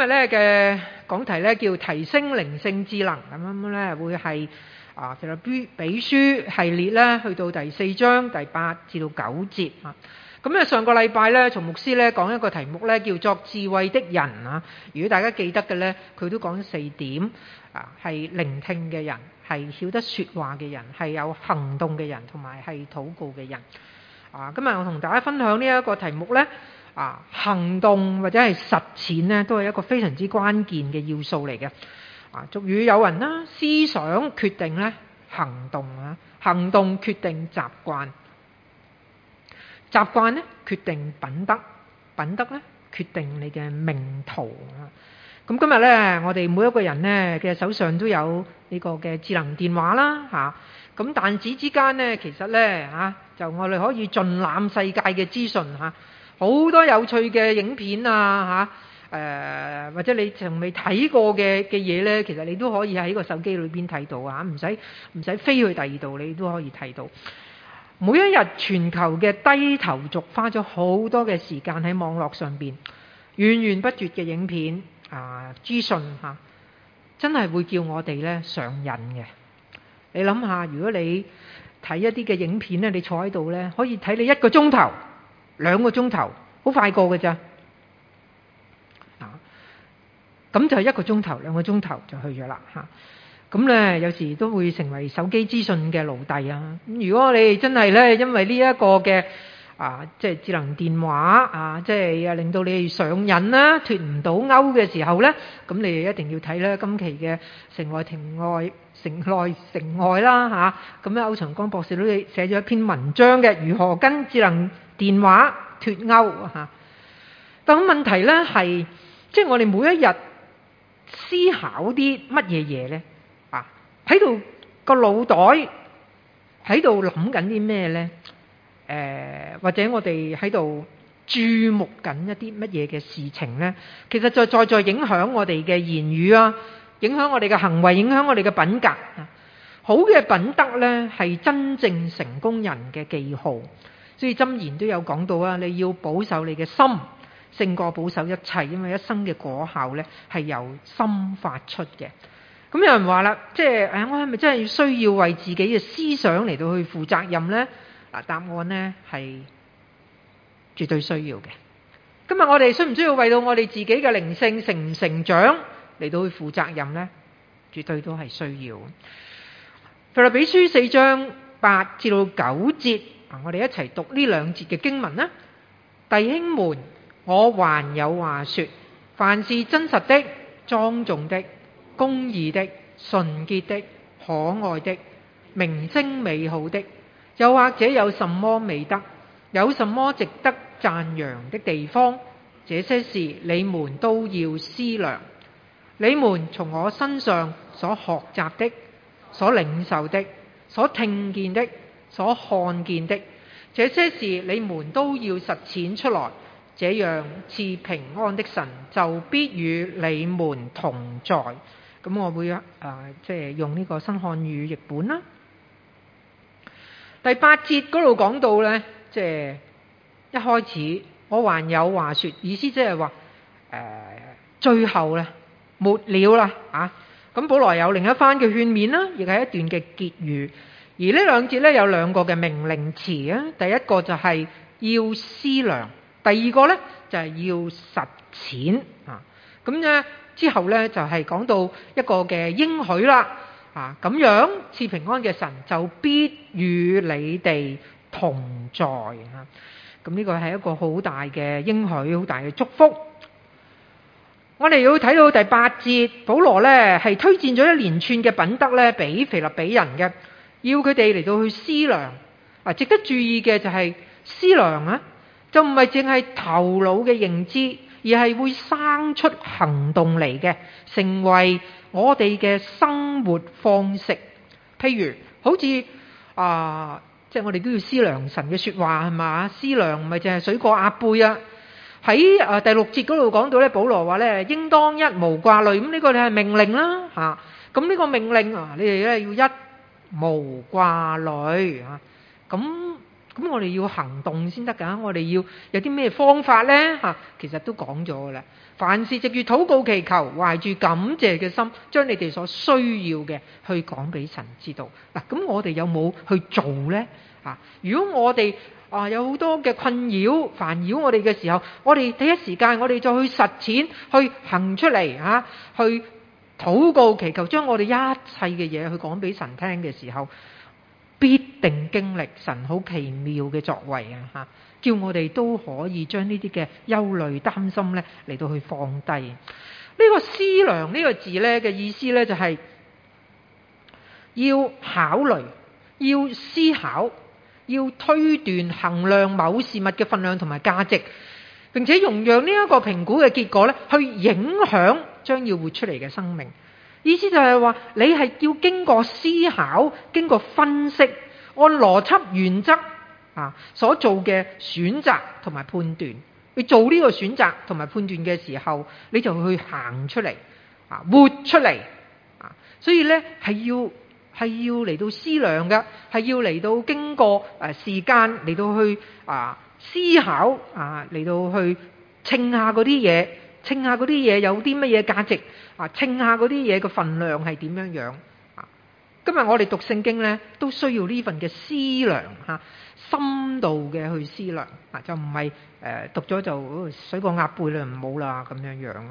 日咧嘅講題咧叫提升靈性智能，咁樣咧會係腓立比書系列咧去到第4章第8至到9節啊。咁咧上個禮拜咧，曹牧師咧講一個題目咧叫作智慧的人啊。如果大家記得嘅咧，佢都講咗4點啊，係聆聽嘅人，係曉得說話嘅人，係有行動嘅人，同埋係禱告嘅人啊。今日我同大家分享呢一個題目咧行動或者係實踐咧，都係一個非常之關鍵嘅要素嚟嘅啊。俗語有云啦，思想決定咧行動啊，行動決定習慣。習慣咧決定品德，品德咧決定你嘅命途啊！咁今日咧，我哋每一個人咧嘅手上都有呢個嘅智能電話啦嚇。咁彈指之間咧，其實咧就我哋可以盡覽世界嘅資訊嚇，好多有趣嘅影片啊嚇，或者你從未睇過嘅嘢咧，其實你都可以喺個手機裏邊睇到啊，唔使飛去第二度，你都可以睇到。每一日全球嘅低頭族花咗好多嘅時間喺網絡上邊，源源不絕嘅影片資訊嚇，真係會叫我哋咧上癮嘅。你諗下，如果你睇一啲嘅影片咧，你坐喺度咧，可以睇你1個鐘頭、2個鐘頭，好快過嘅咋咁就係1個鐘頭、2個鐘頭就去咗啦嚇。咁咧，有時都會成為手機資訊嘅奴隸啊！咁如果你真係咧，因為呢一個嘅即係智能電話即係令到你上癮啦、脫唔到鈎嘅時候咧，咁你一定要睇咧今期嘅城內城外啦嚇。咁咧，歐長江博士都寫咗一篇文章嘅，如何跟智能電話脫鈎嚇。但問題咧係，即係我哋每一日思考啲乜嘢嘢咧？喺度個腦袋喺度諗緊啲咩呢？或者我哋喺度注目緊一啲乜嘢嘅事情呢？其實就在影響我哋嘅言語啊，影響我哋嘅行為，影響我哋嘅品格。好嘅品德呢，係真正成功人嘅記號。所以箴言都有講到啊，你要保守你嘅心，勝過保守一切，因為一生嘅果效呢係由心發出嘅。咁有人話啦，即係我係咪真係需要為自己嘅思想嚟到去負責任呢？答案呢係絕對需要嘅。今日我哋需唔需要為到我哋自己嘅靈性成唔成長嚟到去負責任呢？絕對都係需要。腓立比書4章8至到9節，我哋一齊讀呢2節嘅經文啦。弟兄們，我還有話說，凡是真實的、莊重的、公義的、純潔的、可愛的、名聲美好的，又或者有什麼美德，有什麼值得讚揚的地方，這些事你們都要思量。你們從我身上所學習的、所領受的、所聽見的、所看見的，這些事你們都要實踐出來，這樣賜平安的神就必與你們同在。咁我會即係用呢個新漢語譯本啦。第8節嗰度講到呢，即係一開始我還有話說，意思即係話最後呢，末了啦咁保羅有另一番嘅勸勉啦，亦係一段嘅結語。而呢2節呢，有2個嘅命令詞啊，第一個就係要思量，第二個呢就係要實踐咁呢。之後呢，就係講到一個嘅應許啦咁樣賜平安嘅神就必與你哋同在咁呢個係一個好大嘅應許，好大嘅祝福。我哋要睇到第8節，保羅呢係推薦咗一連串嘅品德呢俾腓立比人嘅，要佢哋嚟到去思量值得注意嘅就係思量就唔係淨係頭腦嘅認知，而係會生出行動嚟嘅，成為我哋嘅生活方式。譬如好似即係我哋都要思量神嘅說話係嘛？思量唔係淨係水過鴨背啊。喺第6節嗰度講到咧，保羅話咧，應當一無掛慮。咁呢個你係命令啦咁呢個命令你哋咧要一無掛慮咁咁我哋要行動先得㗎，我哋要有啲咩方法呢？其實都講咗㗎啦。凡事藉住禱告祈求，懷住感謝嘅心，將你哋所需要嘅去講俾神知道。嗱，咁我哋有冇去做呢？如果我哋有好多嘅困擾、煩擾我哋嘅時候，我哋第一時間我哋就去實踐、去行出嚟去禱告祈求，將我哋一切嘅嘢去講俾神聽嘅時候，必定經歷神好奇妙嘅作為叫我哋都可以將呢啲嘅憂慮擔心咧嚟到去放低。呢個思量呢個字咧嘅意思咧就係要考慮、要思考、要推斷衡量某事物嘅分量同埋價值，並且容讓呢一個評估嘅結果咧去影響將要活出嚟嘅生命。意思就係話你係要經過思考、經過分析，按邏輯原則所做嘅選擇同埋判斷，去做呢個選擇同埋判斷嘅時候，你就去行出嚟活出嚟所以咧係要嚟到思量嘅，係要嚟到經過時間嚟到去思考嚟到去稱下嗰啲嘢，稱下嗰啲嘢有啲乜嘢價值稱下嗰啲嘢嘅份量係點樣樣。今日我哋讀聖經咧都需要呢份嘅思量深度嘅去思量就唔係讀咗就水過鴨背啦，唔好啦咁樣樣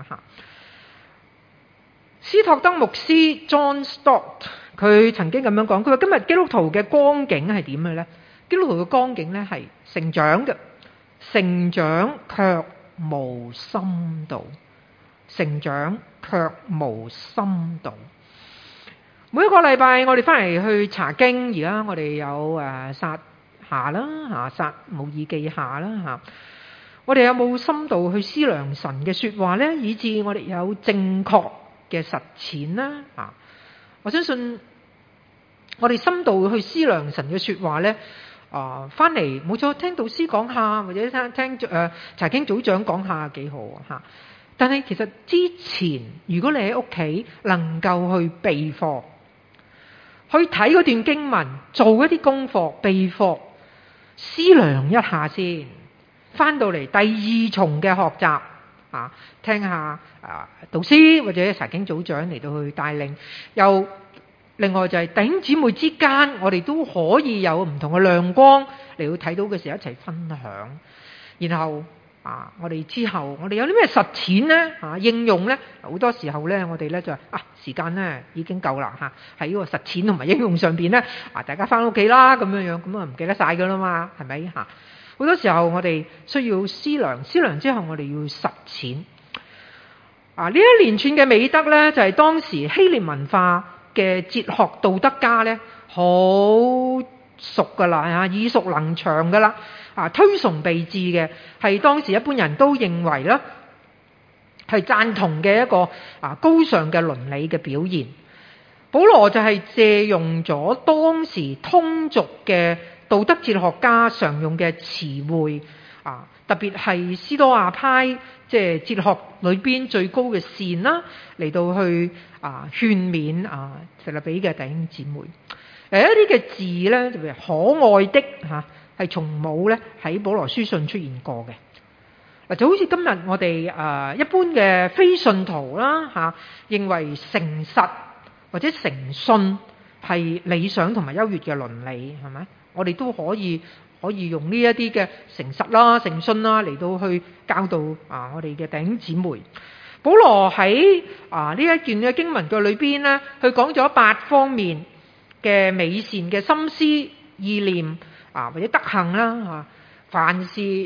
斯托德牧師 John Stott 佢曾經咁樣講，佢話今日基督徒嘅光景係點嘅咧？基督徒嘅光景咧係成長嘅，成長卻無深度，成長卻無深度。每一個禮拜我哋翻嚟去查經，而家我哋有撒下啦撒母耳記下啦我哋有冇深度去思量神嘅說話呢？以致我哋有正確嘅實踐呢？我相信我哋深度去思量神嘅說話呢，翻嚟冇錯，聽導師講下或者聽查經組長講下幾好但係其實之前如果你喺屋企能夠去備課，去睇嗰段經文，做一啲功課備課，思量一下先，翻到嚟第二重嘅學習聽下導師或者查經組長嚟到去帶領。又另外就係弟兄姊妹之間，我哋都可以有唔同嘅亮光嚟到睇到嘅時候一齊分享。然後我哋之後我哋有啲咩實踐呢？應用呢？好多時候呢，我哋呢就時間呢已經夠啦喺呢個實踐同埋應用上邊呢，大家翻屋企啦咁樣樣，咁唔記得晒噶啦嘛，係咪好多時候我哋需要思量，思量之後我哋要實踐呢一連串嘅美德呢，就係當時希臘文化嘅哲學道德家呢好熟噶啦耳熟能詳噶啦推崇備至嘅，係當時一般人都認為啦係贊同嘅一個高尚嘅倫理嘅表現。保羅就係借用咗當時通俗嘅道德哲學家常用嘅詞彙特別係斯多亞派即係哲學裏邊最高嘅善啦，嚟到去勸勉腓立比嘅弟兄姊妹。一啲嘅字咧，就譬如可愛的係從冇咧喺保羅書信出現過嘅。就好似今日我哋一般嘅非信徒啦認為誠實或者誠信係理想同埋優越嘅倫理，係咪？我哋都可以用呢一啲嘅誠實啦、誠信啦嚟到去教導我哋嘅弟兄姊妹。保羅喺呢一段嘅經文嘅裏邊咧，佢講咗8方面嘅美善嘅心思意念或者德行啦凡事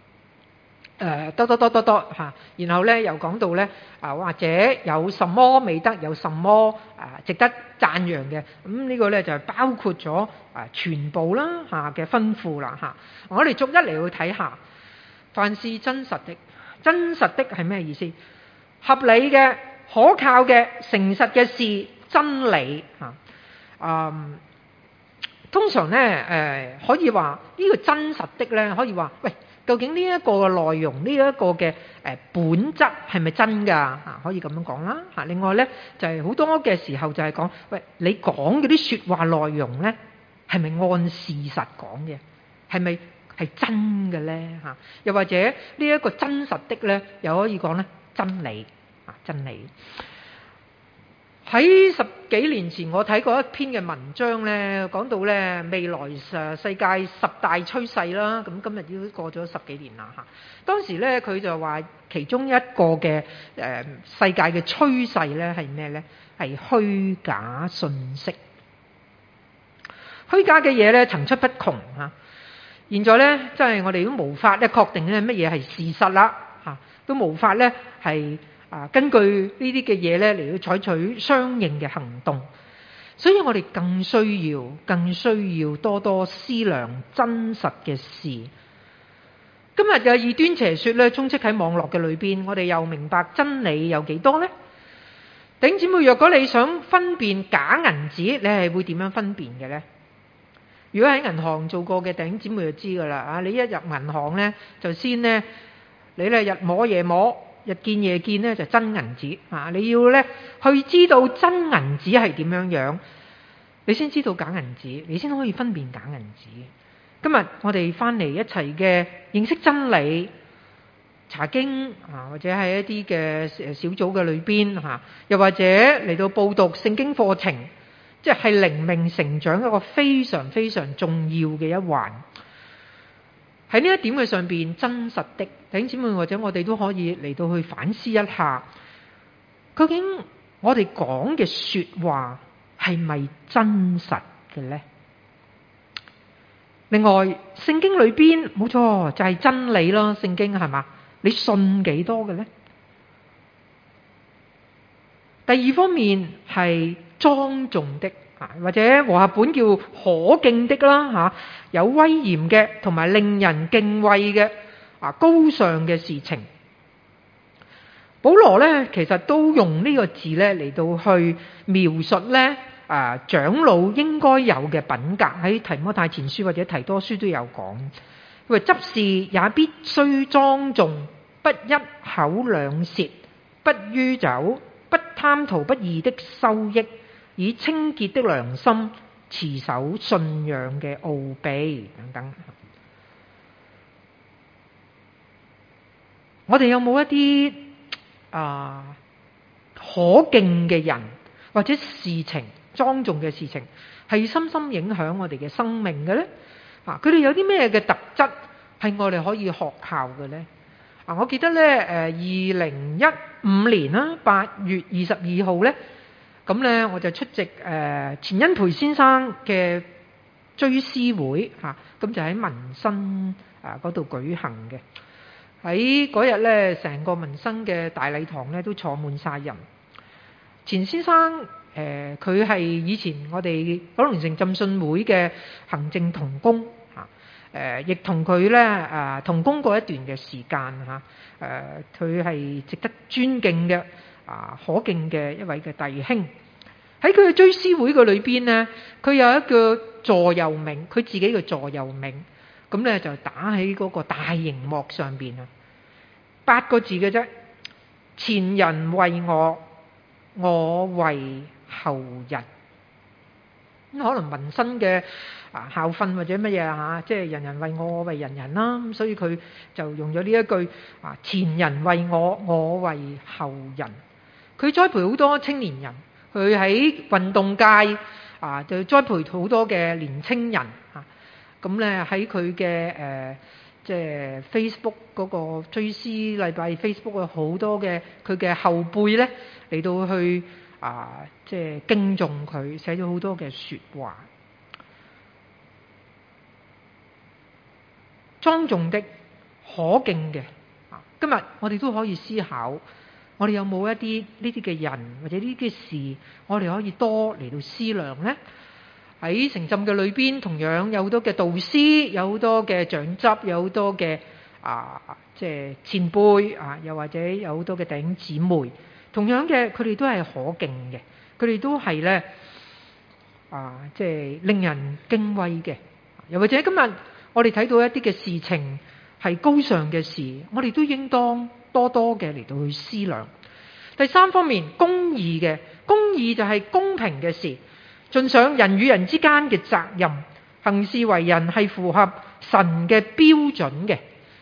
然後咧又講到咧或者有什麼美德，有什麼值得讚揚嘅，咁呢個咧就包括咗全部啦嘅吩咐啦我哋逐一嚟去睇下。凡事真實的，真實的係咩意思？合理嘅、可靠嘅、誠實嘅事，真理通常咧可以話呢個真實的咧，可以話喂，究竟呢一個嘅內容，呢一個嘅本質係咪真㗎？可以咁樣講啦另外咧就係好多嘅時候就係講喂，你講嗰啲説話內容咧係咪按事實講嘅？ 係咪係真嘅呢？嚇，又或者呢一個真實的呢，又可以講呢真理啊，真理。喺10幾年前，我睇過一篇嘅文章呢，講到呢未來世界10大趨勢啦。咁今日已經過咗10幾年啦嚇。當時呢，佢就話其中一個嘅世界嘅趨勢呢係咩呢？係虛假信息。虛假嘅嘢呢層出不窮嚇。現在呢，真係我哋都無法咧確定咧乜嘢係事實啦嚇，都無法呢係根據呢啲嘅嘢咧嚟到採取相應嘅行動，所以我哋更需要多多思量真實嘅事。今日嘅異端邪說咧充斥喺網絡嘅裏邊，我哋又明白真理有幾多呢？弟兄姊妹，若果你想分辨假銀紙，你係會點樣分辨嘅呢？如果喺銀行做過嘅弟兄姊妹就知㗎啦啊！你一入銀行呢，就先呢，你咧日摸夜摸，日見夜見呢，就真銀紙啊！你要咧去知道真銀紙係點樣樣，你先知道假銀紙，你先可以分辨假銀紙。今日我哋翻嚟一齊嘅認識真理查經啊，或者係一啲嘅小組嘅裏邊嚇，又或者嚟到報讀聖經課程，即係靈命成長一個非常非常重要嘅一環。喺呢一點嘅上邊，真實的弟兄姊妹或者我哋都可以嚟到去反思一下，究竟我哋講嘅說話係咪真實嘅呢？另外，聖經裏邊冇錯就係真理咯，聖經係嘛？你信幾多嘅呢？第二方面係莊重的，或者和合本叫可敬的啦嚇，有威嚴嘅同埋令人敬畏嘅高尚嘅事情。保羅呢其實都用呢個字呢嚟到去描述呢長老應該有嘅品格，喺提摩太前書或者提多書都有講。佢話執事也必須莊重，不一口兩舌，不酗酒，不貪圖不義的收益，以清潔的良心持守信仰嘅奧秘等等。我哋有冇一啲可敬嘅人或者事情，莊重嘅事情係深深影響我哋嘅生命嘅呢？佢哋有啲咩嘅特質係我哋可以學效嘅呢？我記得呢2015年啦8月22號呢，咁呢我就出席錢恩培先生嘅追思會嚇，咁就喺民生嗰度舉行嘅。喺嗰日呢，成個民生嘅大禮堂呢都坐滿晒人。錢先生佢係以前我哋九龍城浸信會嘅行政同工嚇，亦同佢咧同工過一段嘅時間嚇，佢係值得尊敬嘅可敬嘅一位嘅弟兄。喺佢嘅追思會嘅裏邊呢，佢有一個座右銘，佢自己嘅座右銘，咁咧就打喺嗰個大螢幕上邊啊，8個字嘅啫，前人為我，我為後人。咁可能民生嘅校訓或者乜嘢嚇，即係人人為我，我為人人啦。咁所以佢就用咗呢一句前人為我，我為後人。佢栽培好多青年人，佢喺運動界就栽培好多嘅年青人嚇。咁咧喺佢嘅即係 Facebook 嗰個追思禮拜 Facebook 有好多嘅佢嘅後輩咧嚟到去即係敬重佢，寫咗好多嘅說話。莊重的、可敬嘅。今日我哋都可以思考，我哋有冇一啲呢啲嘅人或者呢啲嘅事，我哋可以多嚟到思量呢？喺城浸嘅裏邊，同樣有好多嘅導師，有好多嘅長執，有好多嘅即係前輩又或者有好多嘅弟兄姊妹，同樣嘅佢哋都係可敬嘅，佢哋都係咧即係令人敬畏嘅。又或者今日我哋睇到一啲嘅事情係高尚嘅事，我哋都應當多多嘅嚟到去思量。第三方面，公義嘅，公義就係公平嘅事，盡上人與人之間嘅責任，行事為人係符合神嘅標準嘅。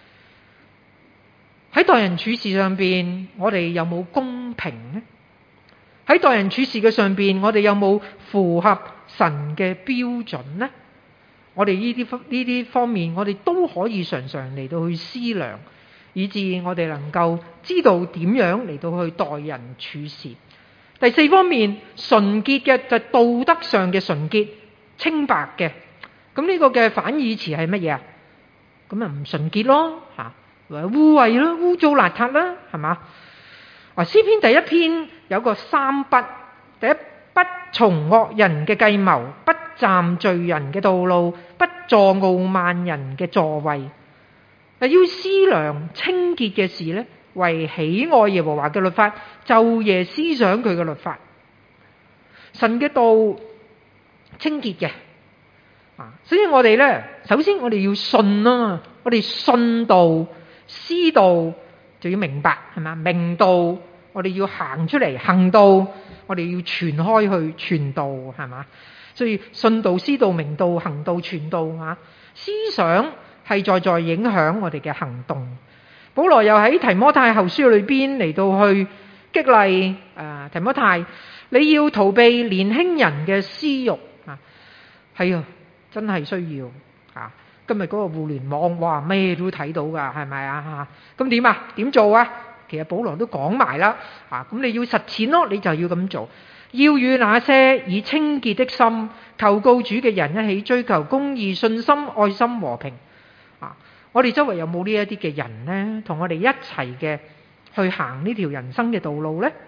喺待人處事上邊，我哋有冇公平呢？喺待人處事嘅上邊，我哋有冇符合神嘅標準呢？我哋呢啲方面，我哋都可以常常嚟到去思量，以致我哋能夠知道點樣嚟到去待人處事。第四方面，純潔嘅就係道德上嘅純潔、清白嘅。咁呢個嘅反義詞係乜嘢啊？咁啊唔純潔咯，或者污穢咯、污糟邋遢啦，係嘛？詩篇第一篇有個三不：第一，不從惡人嘅計謀，不站罪人嘅道路，不坐傲慢人嘅座位。要思量清潔嘅事呢，為喜愛耶和華嘅律法，晝夜思想佢嘅律法。神嘅道清潔嘅，所以我哋呢，首先我哋要信啊嘛，我哋信道、思道就要明白，係嘛？明道我哋要行出嚟，行道我哋要傳開去，傳道，係嘛？所以信道、思道、明道、行道、傳道啊，思想係在影響我哋嘅行動。保羅又喺提摩太後書裏邊嚟到去激勵提摩太，你要逃避年輕人嘅私欲啊，係啊，真係需要啊！今日嗰個互聯網，哇，咩都睇到噶，係咪啊？咁點啊？點做啊？其實保羅都講埋啦，咁你要實踐咯，你就要咁做，要與那些以清潔的心求告主嘅人一起追求公義、信心、愛心、和平。我哋周圍有冇呢一啲嘅人呢？同我哋一齊嘅去行呢條人生嘅道路呢？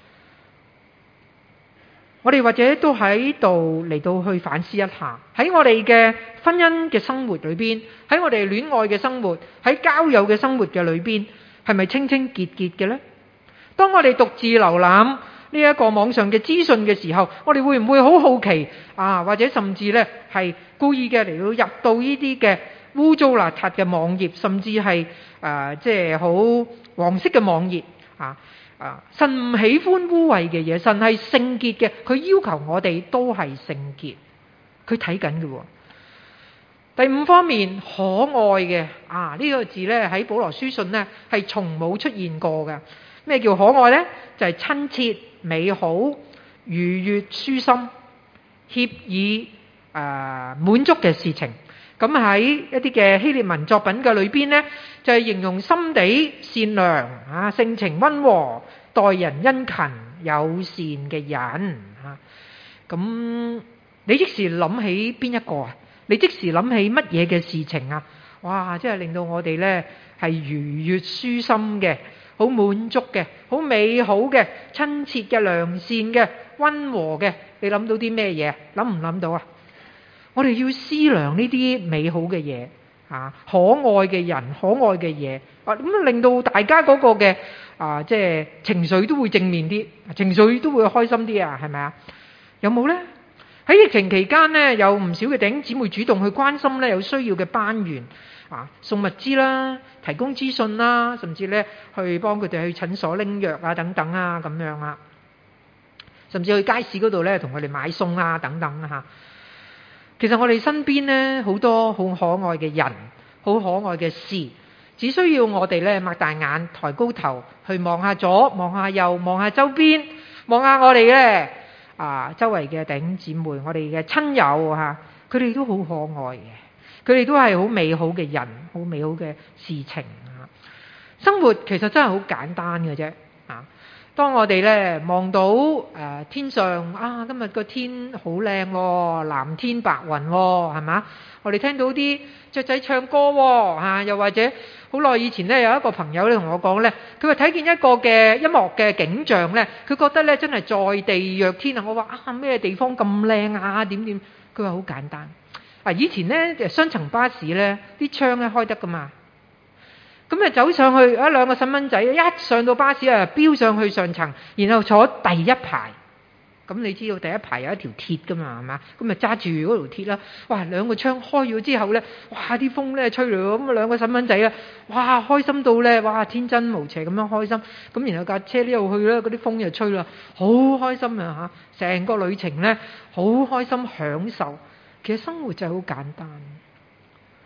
我哋或者都喺度嚟到去反思一下，喺我哋嘅婚姻嘅生活裏邊，喺我哋戀愛嘅生活，喺交友嘅生活嘅裏邊，係咪清清潔潔嘅呢？當我哋獨自瀏覽呢一個網上嘅資訊嘅時候，我哋會唔會好好奇或者甚至呢係故意嘅嚟到入到呢啲嘅污糟邋遢嘅網頁，甚至係即係好黃色嘅網頁神唔喜歡污穢嘅嘢，神係聖潔嘅，佢要求我哋都係聖潔，佢睇緊嘅。第五方面，可愛嘅呢個字呢，喺保羅書信呢係從冇出現過嘅。咩叫可愛呢？就係親切、美好、愉悅、舒心、協議滿足嘅事情。咁喺一啲嘅希臘文作品嘅裏邊呢，就係形容心地善良性情溫和、待人殷勤、友善嘅人咁你即時諗起邊一個啊？你即時諗起乜嘢嘅事情啊？哇！即係令到我哋呢係愉悅舒心嘅，好滿足嘅，好美好嘅，親切嘅，良善嘅，溫和嘅。你諗到啲咩嘢？諗唔諗到啊？我哋要思量呢啲美好嘅嘢可愛嘅人，可愛嘅嘢咁令到大家嗰個嘅即係情緒都會正面啲，情緒都會開心啲係咪啊？有冇呢？喺疫情期間呢，有唔少嘅弟兄姊妹主動去關心呢有需要嘅班員送物資啦，提供資訊啦，甚至呢去幫佢哋去診所拎藥等等咁樣甚至去街市嗰度呢同佢哋買餸等等其實我哋身邊呢好多好可愛嘅人，好可愛嘅事，只需要我哋呢擘大眼，抬高頭去望下左，望下右，望下周邊，望下我哋呢周圍嘅弟兄姊妹，我哋嘅親友佢哋都好可愛嘅，佢哋都係好美好嘅人，好美好嘅事情生活其實真係好簡單嘅啫當我哋呢望到天上今日個天好靚喎，藍天白雲喎，係嘛？我哋聽到啲雀仔唱歌喎又或者好耐以前呢，有一個朋友呢同我講呢，佢話睇見一個嘅音樂嘅景象呢，佢覺得呢真係在地若天我話咩地方咁靚點點？佢話好簡單以前呢雙層巴士呢啲窗呢開得噶嘛。咁走上去兩個細蚊仔一上到巴士飆上去上層，然後坐第一排。咁你知道第一排有一條鐵噶嘛，係嘛？咁揸住嗰條鐵啦。哇！兩個窗開咗之後呢，哇！啲風呢吹嚟，咁兩個細蚊仔哇！開心到呢，哇！天真無邪咁樣開心。咁然後架車呢又去啦，嗰啲風又吹啦，好開心成個旅程呢，好開心享受。其實生活就係好簡單。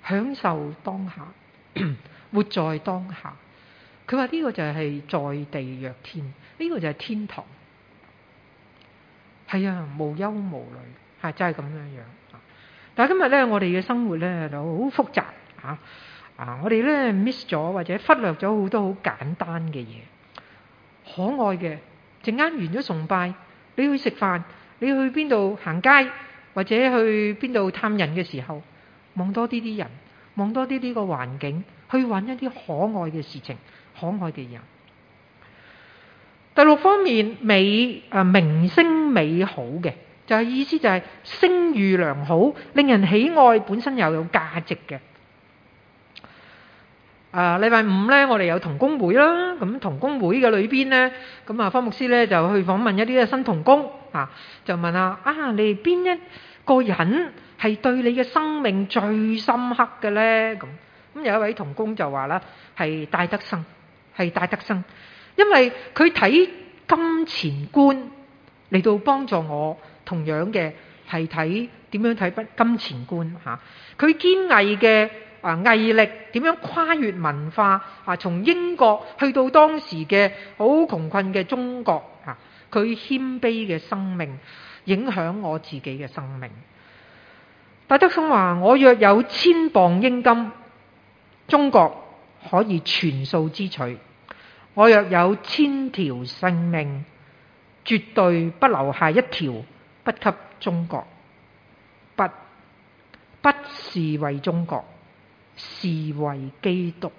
享受當下，活在當下。佢話呢個就係在地若天，呢個就係天堂。係啊，無憂無慮，係真係咁樣樣。但係今日咧，我哋嘅生活咧就好複雜嚇。我哋咧 miss 咗或者忽略咗好多好簡單嘅嘢，可愛嘅。陣間完咗崇拜，你去食飯，你去邊度行街，或者去邊度探人嘅時候，望多啲人，望多啲呢個環境，去揾一啲可愛嘅事情，可愛嘅人。第六方面，名聲美好嘅，就係意思就係聲譽良好，令人喜愛，本身又有價值嘅。禮拜五咧，我哋有同工會啦。咁同工會嘅裏邊咧，咁啊，方牧師咧就去訪問一啲嘅新同工啊，就問你哋邊一個人係對你嘅生命最深刻嘅咧？咁有一位同工就話啦，係戴德生，因為佢睇金錢觀嚟到幫助我，同樣嘅係睇點樣睇金錢觀嚇。佢堅毅嘅毅力點樣跨越文化從英國去到當時嘅好窮困嘅中國嚇，佢謙卑嘅生命影響我自己嘅生命。戴德生話：我若有1000磅英金，中國可以全數支取；我若有1000條性命，絕對不留下一條不給中國。不是為中國，是為基督。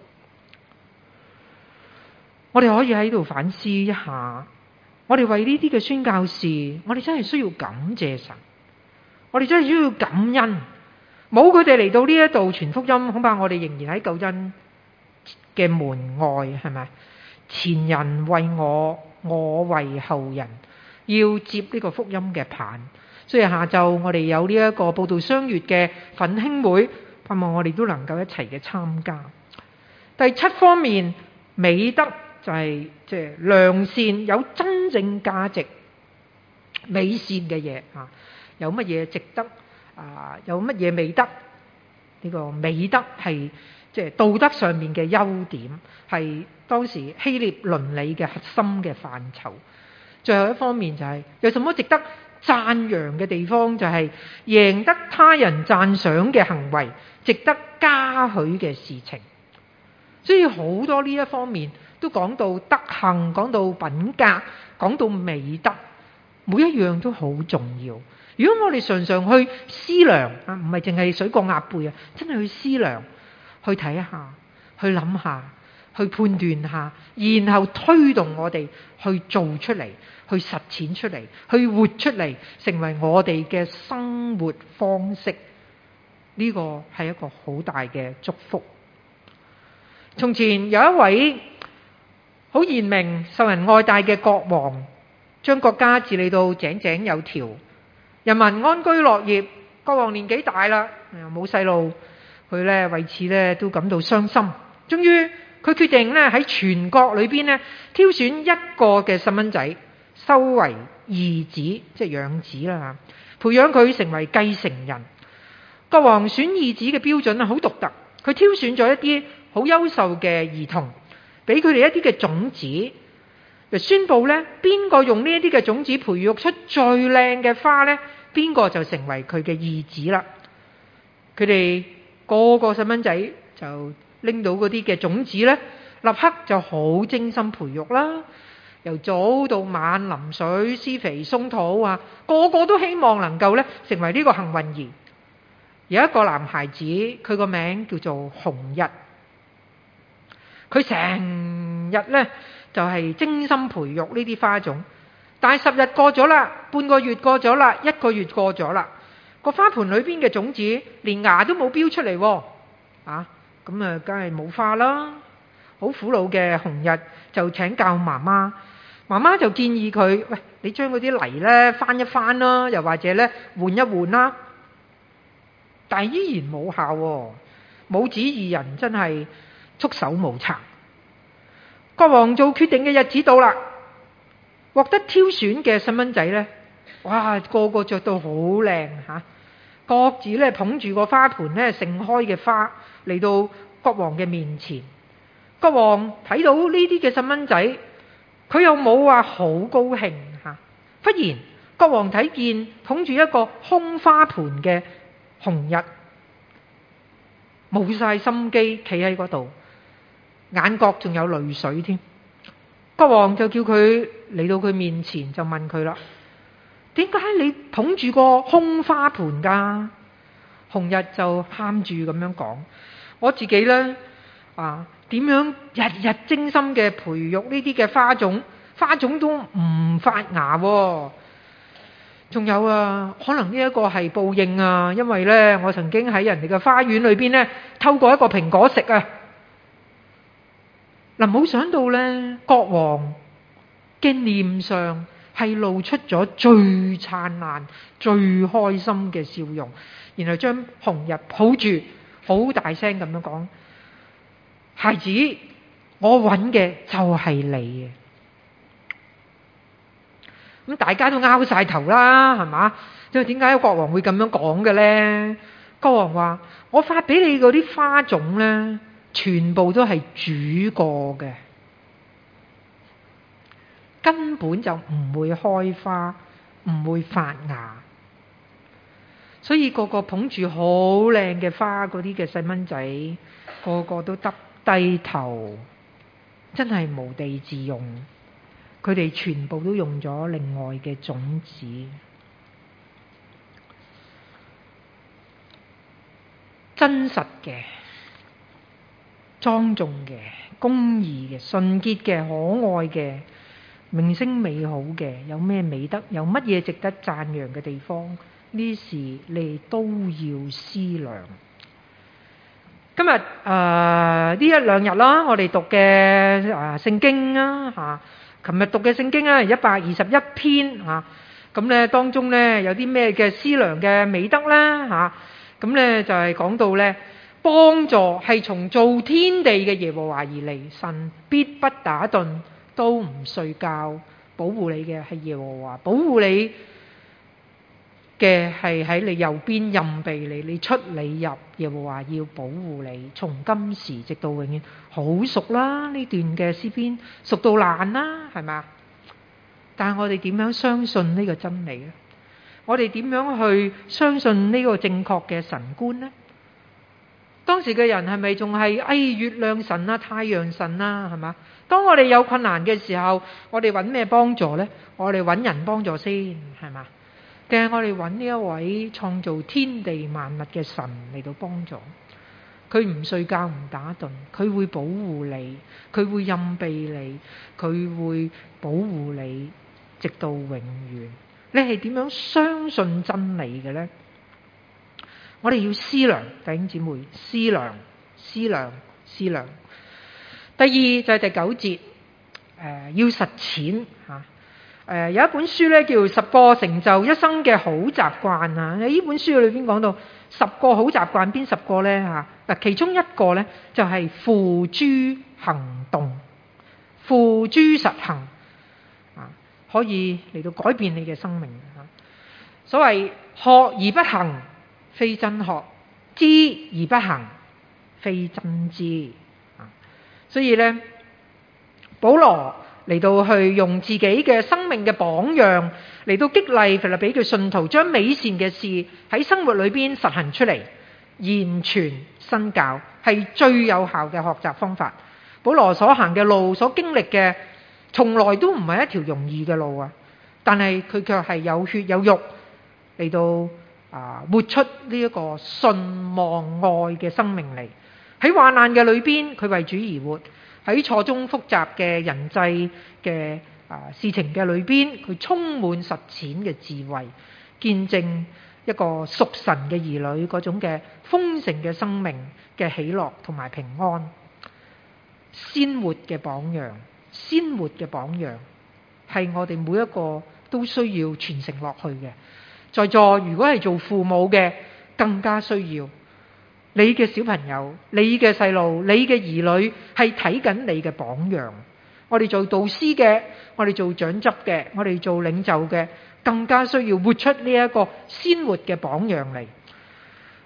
我哋可以喺度反思一下，我哋為呢啲嘅宣教士，我哋真係需要感謝神，我哋真係需要感恩。冇佢哋嚟到呢一度傳福音，恐怕我哋仍然喺救恩嘅門外，係咪？前人為我，我為後人，要接呢個福音嘅棒。所以下晝我哋有呢一個報道相悅嘅奮興會，盼望我哋都能夠一齊嘅參加。第7方面，美德就係即係良善，有真正價值美善嘅嘢啊，有乜嘢值得有乜嘢美德？呢個美德係即係道德上面嘅優點，係當時希臘倫理嘅核心嘅範疇。最後一方面就係有什麼值得讚揚嘅地方，就係贏得他人讚賞嘅行為，值得嘉許嘅事情。所以好多呢一方面都講到德行，講到品格，講到美德，每一樣都好重要。如果我哋常常去思量唔係淨係水過鴨背真係去思量，去睇下，去諗下，去判斷下，然後推動我哋去做出嚟，去實踐出嚟，去活出嚟，成為我哋嘅生活方式。呢個係一個好大嘅祝福。從前有一位好賢明、受人愛戴嘅國王，將國家治理到井井有條，人民安居樂業。國王年紀大啦，冇細路，佢咧為此咧都感到傷心。終於佢決定咧喺全國裏邊咧挑選一個嘅細蚊仔，收為義子，即係養子啦，培養佢成為繼承人。國王選義子嘅標準好獨特，佢挑選咗一啲好優秀嘅兒童，俾佢哋一啲嘅種子，就宣布咧邊個用呢一啲嘅種子培育出最靚嘅花咧，邊個就成為佢嘅義子啦。佢哋個個細蚊仔就拎到嗰啲嘅種子咧，立刻就好精心培育啦，由早到晚淋水、施肥、鬆土個個都希望能夠咧成為呢個幸運兒。有一個男孩子，佢個名叫做紅日，佢成日咧就係精心培育呢啲花種。但係10日過咗啦，半個月過咗啦，1個月過咗啦，個花盆裏邊嘅種子連芽都冇標出嚟咁梗係冇花啦。好苦惱嘅紅日就請教媽媽，媽媽就建議佢：喂，你將嗰啲泥咧翻一翻啦，又或者咧換一換啦。但係依然冇效母子二人真係束手無策。國王做決定嘅日子到啦，獲得挑選嘅細蚊仔咧，哇，個個着到好靚各自咧捧住個花盆咧盛開嘅花嚟到國王嘅面前。國王睇到呢啲嘅細蚊仔，佢又冇話好高興嚇。忽然國王睇見捧住一個空花盆嘅紅日，冇晒心機，企喺嗰度，眼角仲有淚水添。國王就叫佢嚟到佢面前，就問佢啦：點解你捧住個空花盆㗎？紅日就喊住咁樣講：我自己呢，點樣日日精心嘅培育呢啲嘅花種，花種都唔發芽喎。仲有可能呢一個係報應啊，因為呢，我曾經喺人哋嘅花園裏邊呢偷過一個蘋果食啊。嗱，冇想到呢，國王嘅臉上係露出咗最燦爛、最開心嘅笑容，然後將紅日抱住，好大聲咁樣講：孩子，我揾嘅就係你。咁大家都拗晒頭啦，係嘛？即係點解國王會咁樣講嘅呢？國王話：我發俾你嗰啲花種呢，全部都係煮過嘅，根本就唔會開花，唔會發芽。所以個個捧住好靚嘅花嗰啲嘅細蚊仔，個個都耷低頭，真係無地自容。佢哋全部都用咗另外嘅種子。真實嘅、莊重嘅、公義嘅、純潔嘅、可愛嘅、名聲美好嘅，有咩美德，有乜嘢值得讚揚嘅地方，呢時你都要思量。今日呢一兩日啦，我哋讀嘅聖經啦嚇。琴日讀嘅聖經係121篇嚇，咁咧當中咧有啲咩嘅思量嘅美德咧嚇，咁咧就係講到咧，幫助係從造天地嘅耶和華而嚟，神必不打盹，都唔睡覺，保護你嘅係耶和華，保護你嘅係喺你右邊蔭庇你，你出你入，耶和華要保護你，從今時直到永遠。好熟啦，呢段嘅詩篇熟到爛啦，係咪？但係我哋點樣相信呢個真理呢？我哋點樣去相信呢個正確嘅神觀呢？當時嘅人係咪仲係月亮神啊、太陽神啊，係嘛？當我哋有困難嘅時候，我哋揾咩幫助呢？我哋揾人幫助先，係嘛？定係我哋揾呢一位創造天地萬物嘅神嚟到幫助？佢唔睡覺唔打盹，佢會保護你，佢會蔭庇你，佢會保護你直到永遠。你係點樣相信真理嘅呢？我哋要思量，弟兄姊妹，思量。第二就係第9節，要實踐嚇。有一本書咧叫《10個成就一生嘅好習慣》啊。喺呢本書裏邊講到10個好習慣，邊10個呢嚇？嗱，其中一個呢就係付諸行動，付諸實行可以嚟到改變你嘅生命嚇。所謂學而不行，非真學；知而不行，非真知。所以呢，保羅嚟到去用自己嘅生命嘅榜樣嚟到激勵腓立比嘅信徒，將美善嘅事喺生活裏邊實行出嚟，言傳身教係最有效嘅學習方法。保羅所行嘅路，所經歷嘅，從來都唔係一條容易嘅路啊！但係佢卻係有血有肉嚟到活出呢一個信望愛嘅生命嚟。喺患難嘅裏邊，佢為主而活；喺錯綜複雜嘅人際嘅事情嘅裏邊，佢充滿實踐嘅智慧，見證一個屬神嘅兒女嗰種嘅豐盛嘅生命嘅喜樂同埋平安。鮮活嘅榜樣，鮮活嘅榜樣係我哋每一個都需要傳承落去嘅。在座如果係做父母嘅，更加需要。你嘅小朋友、你嘅細路、你嘅兒女係睇緊你嘅榜樣。我哋做導師嘅，我哋做長執嘅，我哋做領袖嘅，更加需要活出呢一個鮮活嘅榜樣嚟。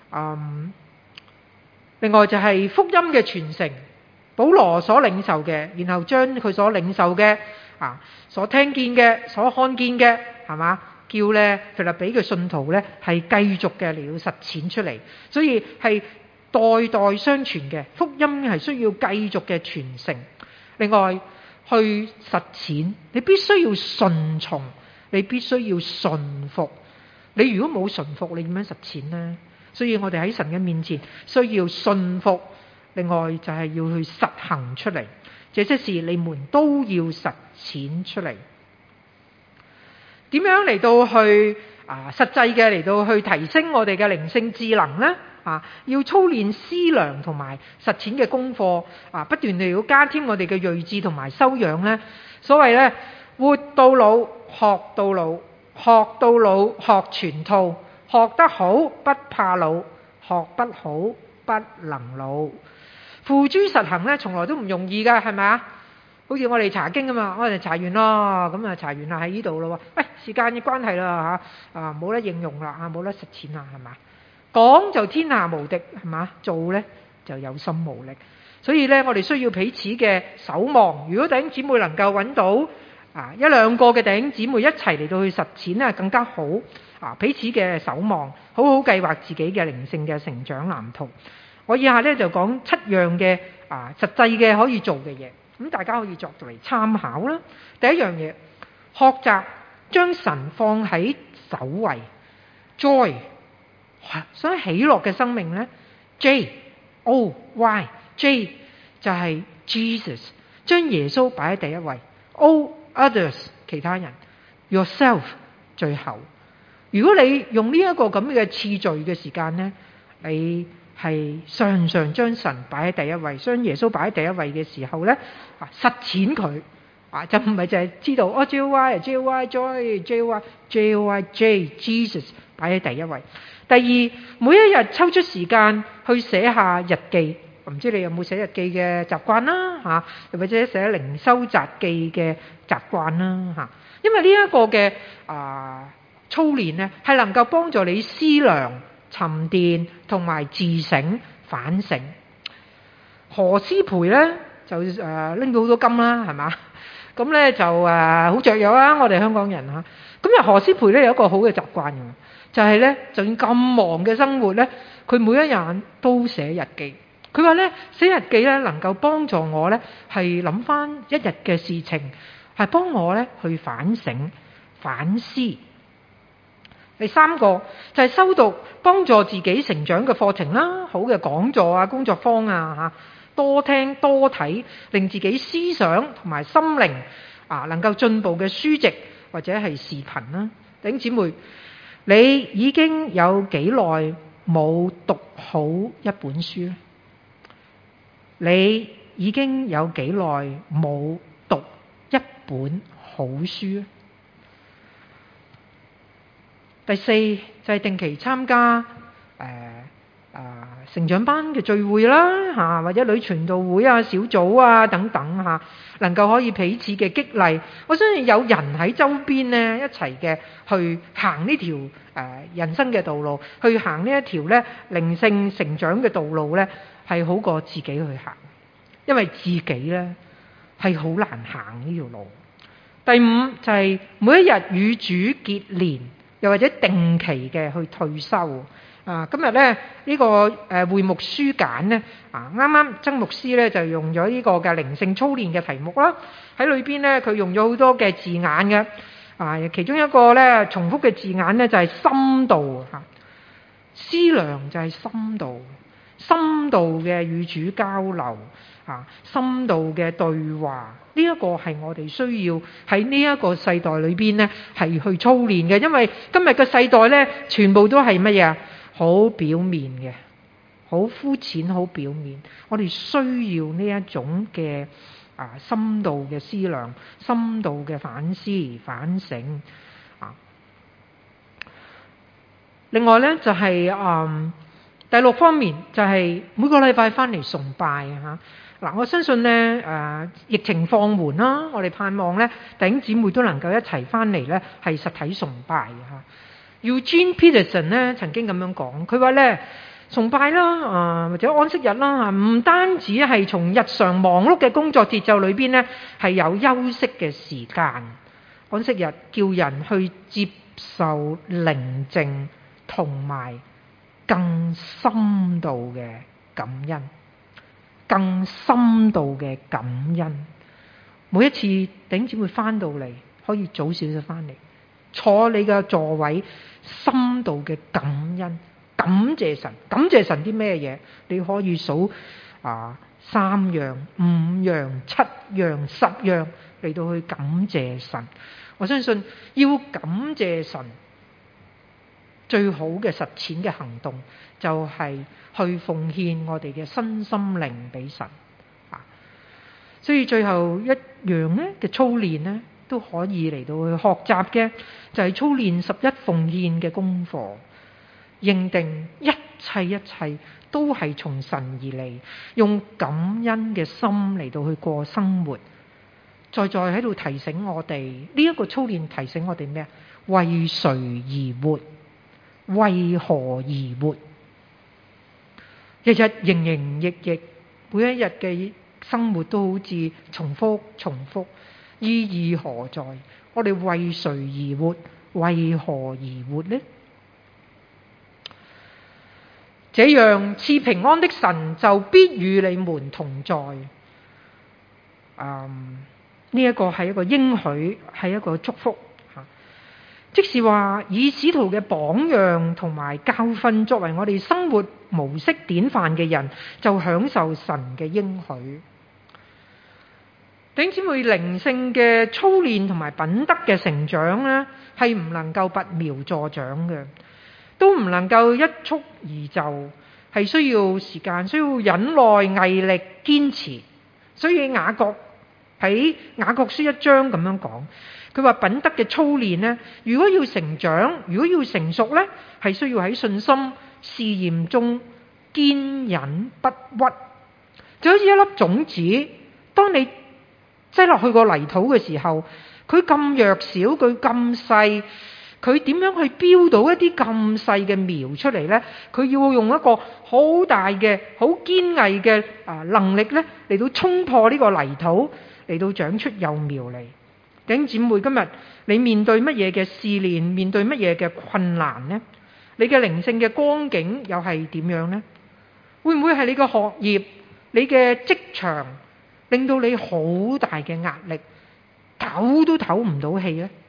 另外就係福音嘅傳承，保羅所領受嘅，然後將佢所領受嘅所聽見嘅、所看見嘅，係嘛？叫咧腓立比嘅信徒咧係繼續嘅嚟到實踐出嚟，所以係代代相傳嘅福音係需要繼續嘅傳承。另外去實踐，你必須要順從，你必須要順服。你如果冇順服，你點樣實踐呢？所以我哋喺神嘅面前需要順服，另外就係要去實行出嚟。這些事你們都要實踐出嚟。點樣嚟到去實際嘅嚟到去提升我哋嘅靈性智能呢？要操練思量同埋實踐嘅功課，不斷地要加添我哋嘅睿智同埋修養呢。所謂呢，活到老學到老，學到老學全套，學得好不怕老，學不好不能老。付諸實行呢，從來都唔容易㗎，係咪啊？好似我哋查經啊嘛，我哋查完咯，咁查完啦喺呢度咯喎，時間嘅關係啦冇得應用啦，冇得實踐啦，係嘛？講就天下無敵，係嘛？做呢就有心無力。所以呢，我哋需要彼此嘅守望。如果弟兄姊妹能夠揾到一兩個嘅弟兄姊妹一齊嚟到去實踐呢，更加好。彼此嘅守望，好好計劃自己嘅靈性嘅成長藍圖。我以下呢就講7樣嘅實際嘅可以做嘅嘢。咁大家可以作嚟參考啦。第一樣嘢，學習將神放喺首位 ，joy， 所以喜樂嘅生命呢 J-O-Y， J 就係 Jesus， 將耶穌擺喺第一位 ，O others 其他人 ，yourself 最後。如果你用呢一個咁嘅次序嘅時間呢，你係常常將神擺喺第一位，將耶穌擺喺第一位嘅時候呢，實踐佢就唔係淨係知道J-O-Y J-O-Y Joy J-O-Y J-O-Y J Jesus 擺喺第一位。第二，每一日抽出時間去寫下日記，唔知你有冇寫日記嘅習慣啦又或者寫靈修札記嘅習慣啦因為呢一個嘅操練呢，係能夠幫助你思量、沉澱同埋自省反省。何詩蓓呢就拎到好多金啦，係嘛？咁呢就好雀躍啦，我哋香港人咁何詩蓓呢有一個好嘅習慣嘅，就係呢，就算咁忙嘅生活呢，佢每一日都寫日記。佢話呢，寫日記呢能夠幫助我呢係諗翻一日嘅事情，係幫我呢去反省反思。第三個就係修讀幫助自己成長嘅課程啦，好嘅講座工作坊多聽多睇，令自己思想同埋心靈能夠進步嘅書籍或者係視頻啦。弟兄姊妹，你已經有幾耐冇讀好一本書呢？你已經有幾耐冇讀一本好書呢？第四就係定期參加成長班嘅聚會啦或者女傳道會小組等等能夠可以彼此嘅激勵。我相信有人喺周邊呢一齊嘅去行呢條人生嘅道路，去行呢一條呢靈性成長嘅道路呢，係好過自己去行，因為自己呢係好難行呢條路。第五就係每一日與主結連，又或者定期嘅去退修。今日咧呢個會牧書簡呢，啱啱曾牧師咧就用咗呢個嘅靈性操練嘅題目啦。喺裏邊咧佢用咗好多嘅字眼嘅，其中一個咧重複嘅字眼咧就係深度思量就係深度，深度嘅與主交流深度嘅對話，呢一個係我哋需要喺呢一個世代裏邊呢係去操練嘅。因為今日嘅世代呢，全部都係乜嘢？好表面嘅，好膚淺，好表面。我哋需要呢一種嘅深度嘅思量，深度嘅反思反省另外呢，就係第六方面就係每個禮拜翻嚟崇拜我相信呢疫情放緩啦，我哋盼望呢弟兄姊妹都能夠一齊翻嚟呢係實體崇拜Eugene Peterson 呢曾經咁樣講，佢話呢崇拜啦，或者安息日啦，唔單止係從日常忙碌嘅工作節奏裏邊呢，係有休息嘅時間。安息日叫人去接受寧靜同埋更深度嘅感恩，更深度嘅感恩。每一次弟兄姊妹翻到嚟，可以早少少翻嚟，坐你嘅座位，深度嘅感恩。感謝神，感謝神啲咩嘢？你可以數3樣、5樣、7樣、10樣嚟到去感謝神。我相信要感謝神，最好嘅實踐嘅行動就係去奉獻我哋嘅身心靈俾神。所以最後一樣咧嘅操練咧，都可以嚟到去學習嘅，就係操練11奉獻嘅功課。認定一切都係從神而嚟，用感恩嘅心嚟到去過生活。再喺度提醒我哋，呢一個操練提醒我哋咩？為誰而活？為何而活？日日營營役役，每一日嘅生活都好似重複，意義何在？我哋為誰而活？為何而活呢？這樣賜平安的神就必與你們同在。呢一個係一個應許，係一個祝福。即是話以使徒嘅榜樣同埋教訓作為我哋生活模式典範嘅人，就享受神嘅應許。弟兄姊妹，靈性嘅操練同埋品德嘅成長呢，係唔能夠拔苗助長嘅，都唔能夠一蹴而就，係需要時間，需要忍耐、毅力、堅持。所以雅各喺雅各書1章咁樣講，佢話品德嘅操練呢，如果要成長，如果要成熟呢，係需要喺信心試驗中堅忍不屈。就好似一粒種子，當你擠落去個泥土嘅時候，佢咁弱小，佢咁細，佢點樣去標到一啲咁細嘅苗出嚟呢？佢要用一個好大嘅、好堅毅嘅能力呢，嚟到衝破呢個泥土，嚟到長出幼苗嚟。弟兄姊妹，今日你面對乜嘢嘅試煉，面對乜嘢嘅困難呢？你嘅靈性嘅光景又係點樣呢？會唔會係你嘅學業、你嘅職場令到你好大嘅壓力，唞都唞唔到氣呢？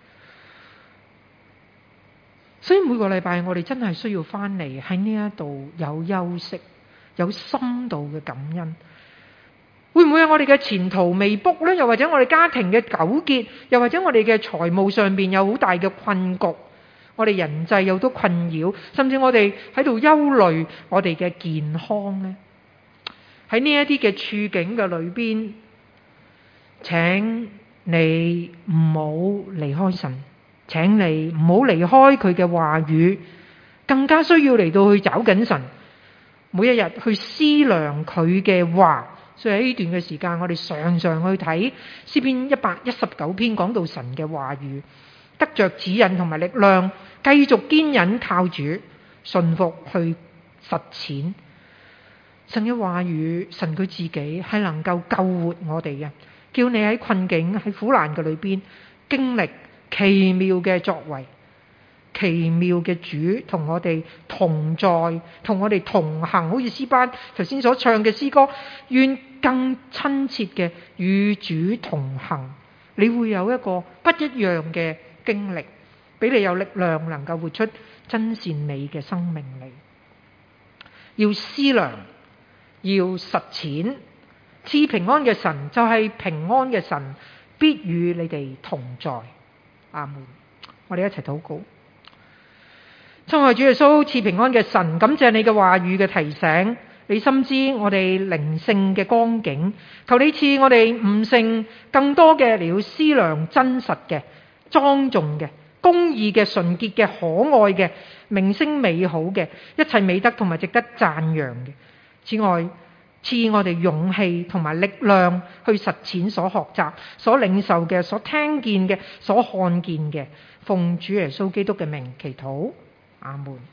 所以每個禮拜我哋真係需要翻嚟喺呢一度有休息，有深度嘅感恩。會唔會我哋嘅前途未卜呢？又或者我哋家庭嘅糾結，又或者我哋嘅財務上邊有好大嘅困局，我哋人際有好多困擾，甚至我哋喺度憂慮我哋嘅健康呢？喺呢一啲嘅處境嘅裏邊，請你唔好離開神，請你唔好離開佢嘅話語，更加需要嚟到去找緊神，每一日去思量佢嘅話。所以喺呢段嘅時間，我哋常常去睇詩篇119篇，講到神嘅話語，得着指引同埋力量，繼續堅忍靠主，順服去實踐神嘅話語。神佢自己係能夠救活我哋嘅，叫你喺困境、喺苦難嘅裏邊經歷奇妙嘅作為，奇妙嘅主同我哋同在，同我哋同行。好似詩班頭先所唱嘅詩歌，願更親切嘅與主同行。你會有一個不一樣嘅經歷，俾你有力量能夠活出真善美嘅生命嚟。要思量，要實踐。賜平安嘅神就係平安嘅神，必與你哋同在。阿門。我哋一齊禱告。親愛主耶穌，賜平安嘅神，感謝你嘅話語嘅提醒，你深知我哋靈性嘅光景，求你賜我哋悟性更多嘅嚟到思量真實嘅、莊重嘅、公義嘅、純潔嘅、可愛嘅、名聲美好嘅、一切美德同埋值得讚揚嘅。此外，賜我哋勇氣同埋力量去實踐所學習、所領受嘅、所聽見嘅、所看見嘅。奉主耶穌基督嘅名祈禱。阿門。